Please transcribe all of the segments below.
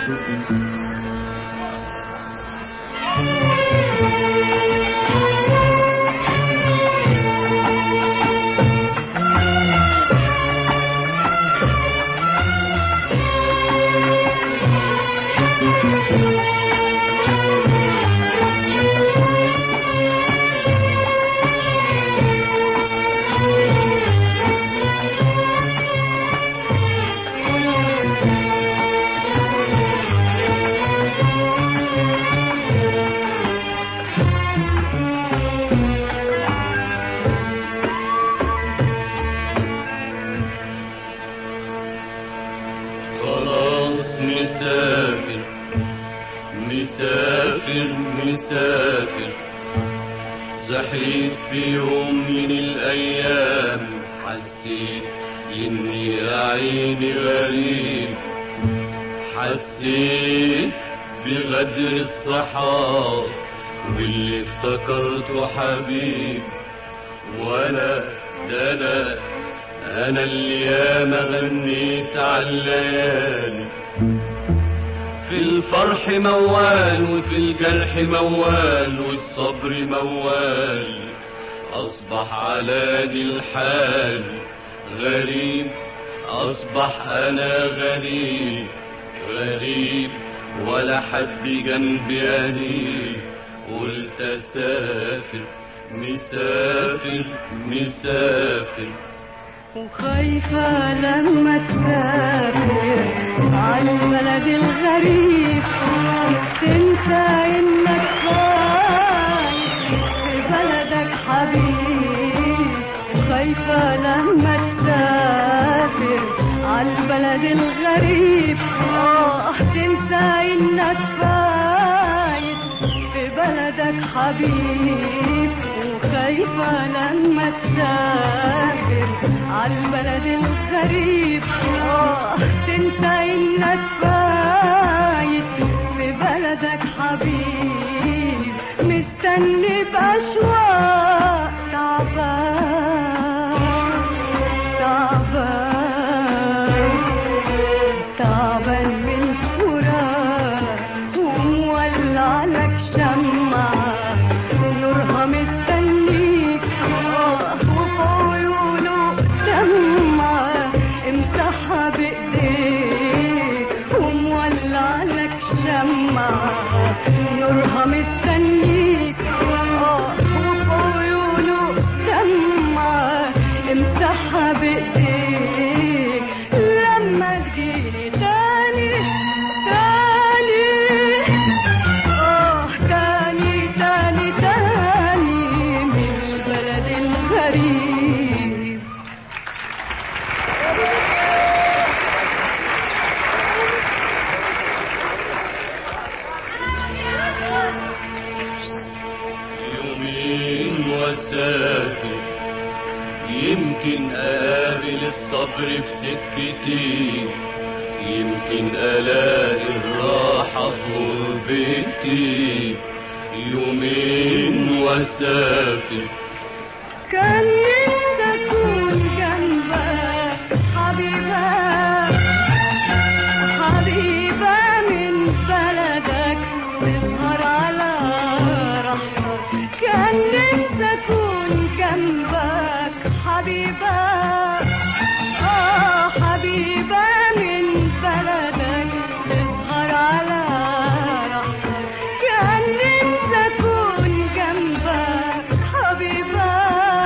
مسافر صحيت في يوم من الأيام حسيت إني عيني غريب، حسيت بغدر الصحاب واللي افتكرته حبيب، وأنا ده أنا اللي ياما غنيت عالليالي، في الفرح موال وفي الجرح موال والصبر موال، أصبح على دي الحال غريب، أصبح أنا غريب غريب ولا حد جنبي قريب، قلت أسافر مسافر مسافر، وخايفة لما تسافر عالبلد الغريب تنسى انك خايف في بلدك حبيب، وخايفة لما تسافر عالبلد الغريب تنسى انك فايت في بلدك حبيب، وخايفة لما تسافر عالبلد الغريب تنسى انك فايت في بلدك حبيب، مستني بأشواق تعبان تعبان من الفراق، ومولع لك شمعة نورها مستنيك وفي عيونه دمعة امسحها بايديك، ومولع لك شمعة نورها مستنيك وفي عيونه دمعة امسحها بايديك، لما تجيلي تاني من البلد الغريب. يومين وسافر يمكن أقابل الصبر في سكتي، يمكن ألاقي الراحة في غربتي، يومين وسافر كان نفسي أكون جنبك حبيبة من بلدك تسهر على راحتك، كان نفسي أكون جنبك حبيبة من بلدك تسهر على راحتك، كان نفسي أكون جنبك حبيبة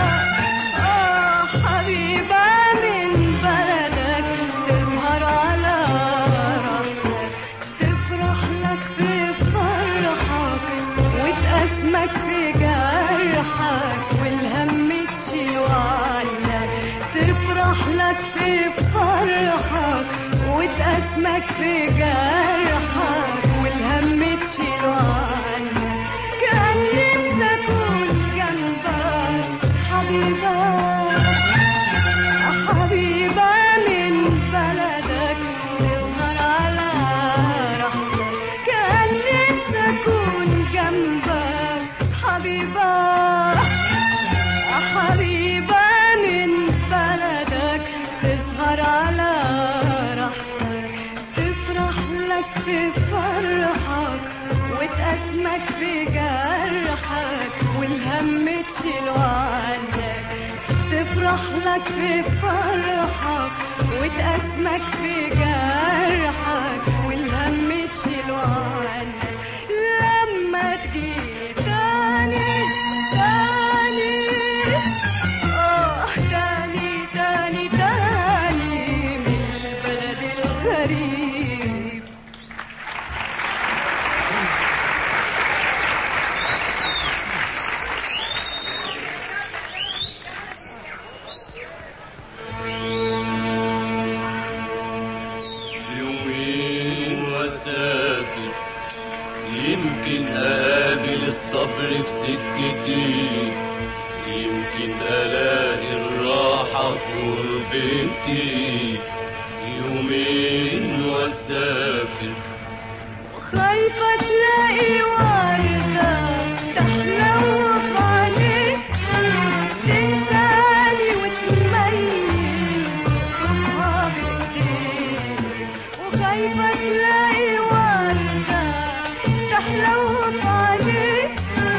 من بلدك تسهر على راحتك، تفرح لك في فرحك وتأسمك في جرحك والهم تشيله عنك، تفرح لك في فرحك وتأسمك في جرحك والهم تشيله عنك، كان نفسي أكون جنبك حبيبة من بلدك تسهر على راحتك، كان نفسي أكون جنبك حبيبة من بلدك تسهر على راحتك، تفرح لك في وتأسمك في جرحك والهم تشيله عنك، تفرح لك في فرحك وتأسمك في جرحك والهم تشيله عنك. لما تجي تاني تاني تاني تاني تاني من البلد الغريب. يومين واسافر يمكن اقابل الصبر في سكتي، يمكن الاقي الراحة في غربتي. يومين واسافر خايفة تلاقي وردة تحلو في عينيك، تنساني وتميل تطلبها بإيديك. وخايفة تلاقي وردة تحلو في عينيك،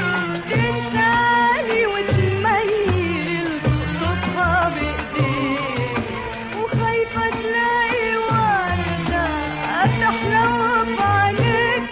تنساني وتميل تطلبها بإيديك. وخايفة تلاقي وردة تحلو في عينيك،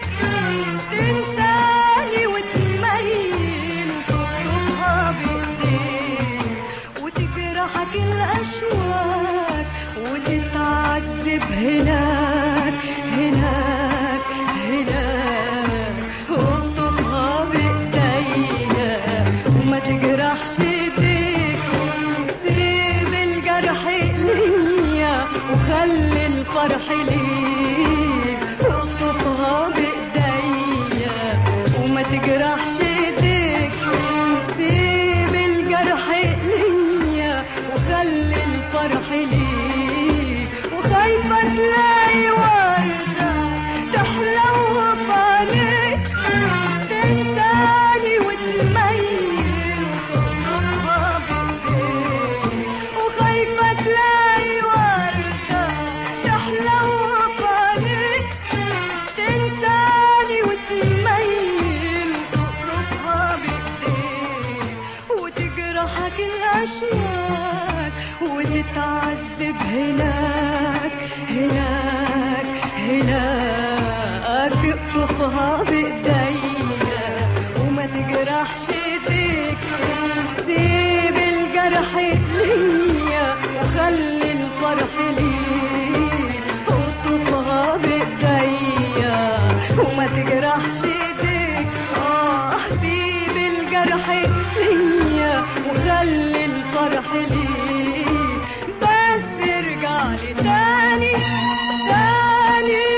تنساني وتميل تطلبها بإيديك. وتجرحك الأشواك وتتعذب هناك هناك هناك، واطلبها بإيديا وما تجرحش ايديك. سيب الجرح ليا وخلي الفرح ليك، اطلبها بإيديا وما تجرحش ايديك. سيب الجرح ليا وخلي الفرح ليك. وخايفة تلاقي وردة تحلو في عينيك، تنساني وتميل وتطلبها بإيديك. وخايفة تلاقي وردة تحلو في عينيك، تنساني وتميل وتطلبها بإيديك. وتجرحك الأشواك وتتعذب هناك هناك هناك، اقطفها بإيديا وما تجرحش ايديك. سيب الجرح ليا وخلي الفرح ليك، اقطفها بإيديا وما تجرحش ايديك. سيب الجرح ليا وخلي الفرح ليك. بس ارجع لي تاني تاني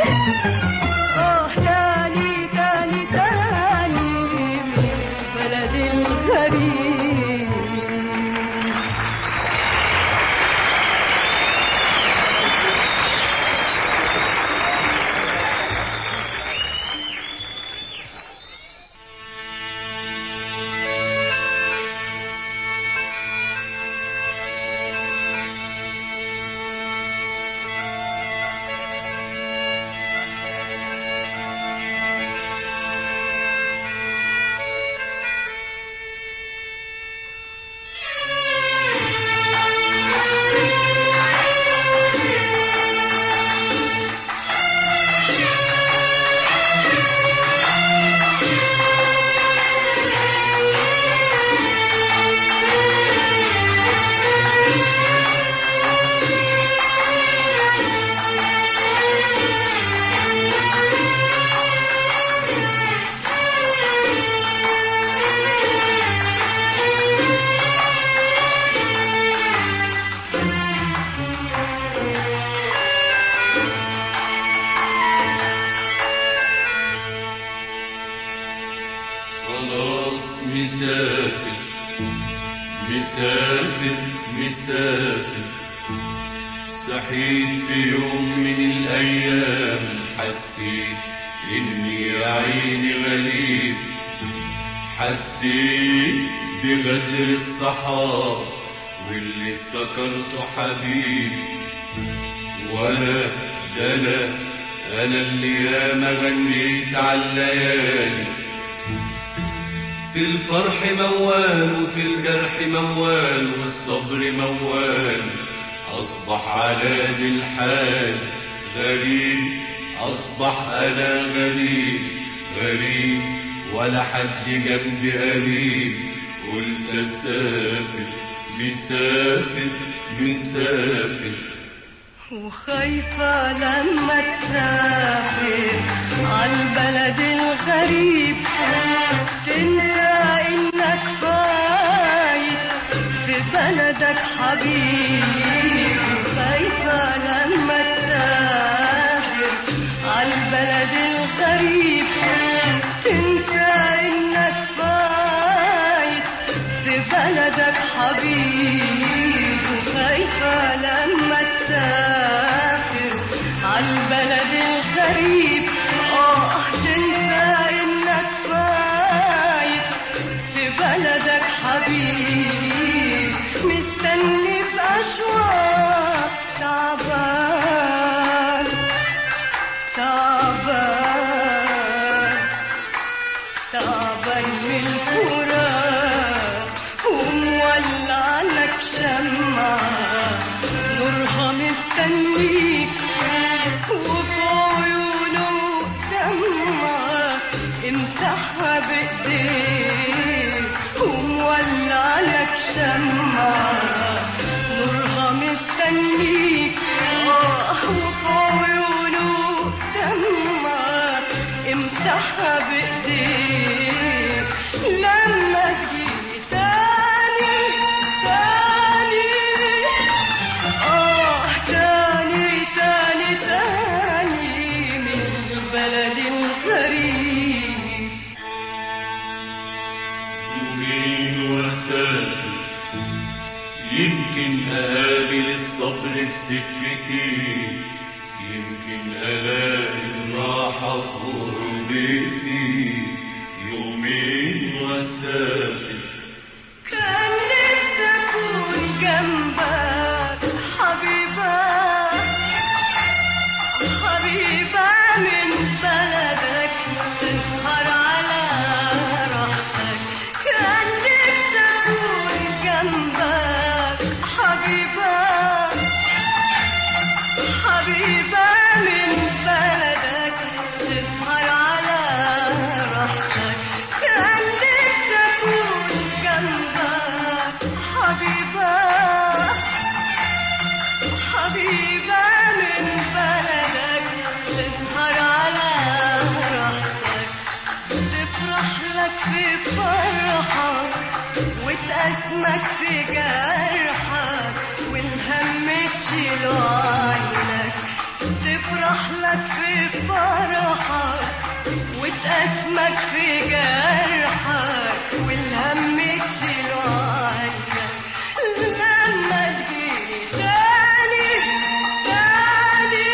تاني تاني تاني من البلد الغريب. مسافر مسافر مسافر، صحيت في يوم من الأيام حسيت إني عيني غريب، حسيت بغدر الصحاب واللي افتكرته حبيب، وأنا ده أنا أنا اللي ياما غنيت عالليالي، في الفرح موال وفي الجرح موال والصبر موال، أصبح على دي الحال غريب، أصبح أنا غريب غريب، ولا حد جنبي قريب، قلت أسافر مسافر مسافر، وخايفة لما تسافر عالبلد الغريب تنسى إنك فايت في بلدك حبيب. خايفة لما تسافر عالبلد الغريب تنسى إنك فايت في بلدك حبيب. وخايفة لما تسافر عالبلد الغريب تنسى إنك فايت في بلدك حبيب. مستني بأشواق تعبان تعبان تعبان من الفراق، ومولع لك شمعة نورها مستنيك، وفي عيونه دمعة امسحها بإيديك. ومولع لك شمعة نورها مستنيك، وفي عيونه دمعة امسحها بإيديك. لما تجي تاني تاني تاني تاني تاني من البلد الغريب. يومين واسافر يمكن أقابل الصبر في سكتي، يمكن ألاقي الراحة في غربتي. يومين واسافر كان نفسي أكون جنبك حبيبة حبيبة من بلدك تسهر على راحتك. كان نفسي أكون جنبك حبيبة حبيبة من بلدك تسهر على راحتك. كان نفسي أكون جنبك حبيبة حبيبة من بلدك تسهر على راحتك. تفرح لك في فرحك وتأسمك في جرحك، والهم تشيله عنك. تفرح لك في فرحك وتأسمك في جرحك، والهم تشيله عنك. لما تجيني تاني تاني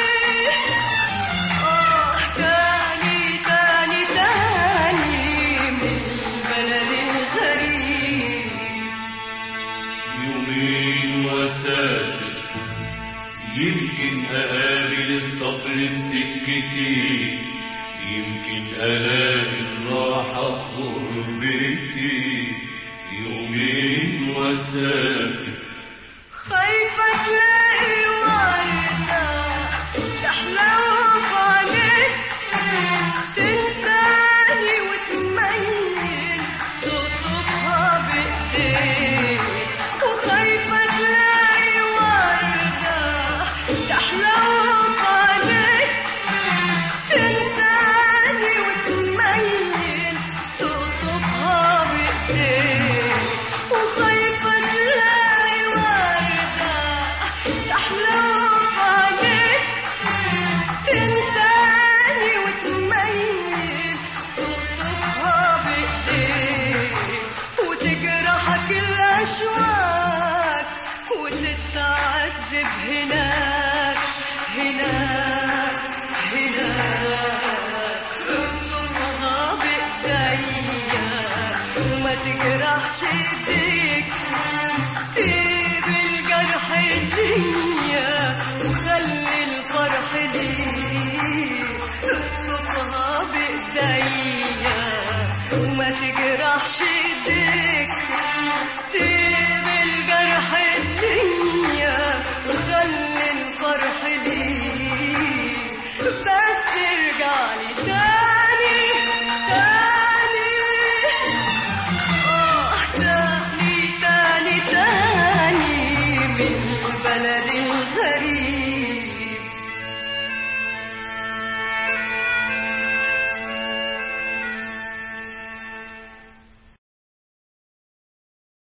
تاني تاني تاني من البلد الغريب. يومين واسافر يمكن أقابل الصبر في سكتي، يمكن ألاقي الراحة في غربتي. يومين واسافر خايفة تلاقي وردة تحلو بعينيك تنساني وتميل تطلبها بإيديك. وخايفة تلاقي وردة تحلو بعينيك تنساني وتميل تطلبها بإيديك. وخايفة تلاقي وردة تحلو بعينيك تنساني وتميل تطلبها بإيديك. وتجرحك الأشواق وتتعذب هناك هناك هناك. اطلبها بإيديا وما تجرحش ايديك. سيب الجرح ليا وخلي الفرح ليك. تجرحش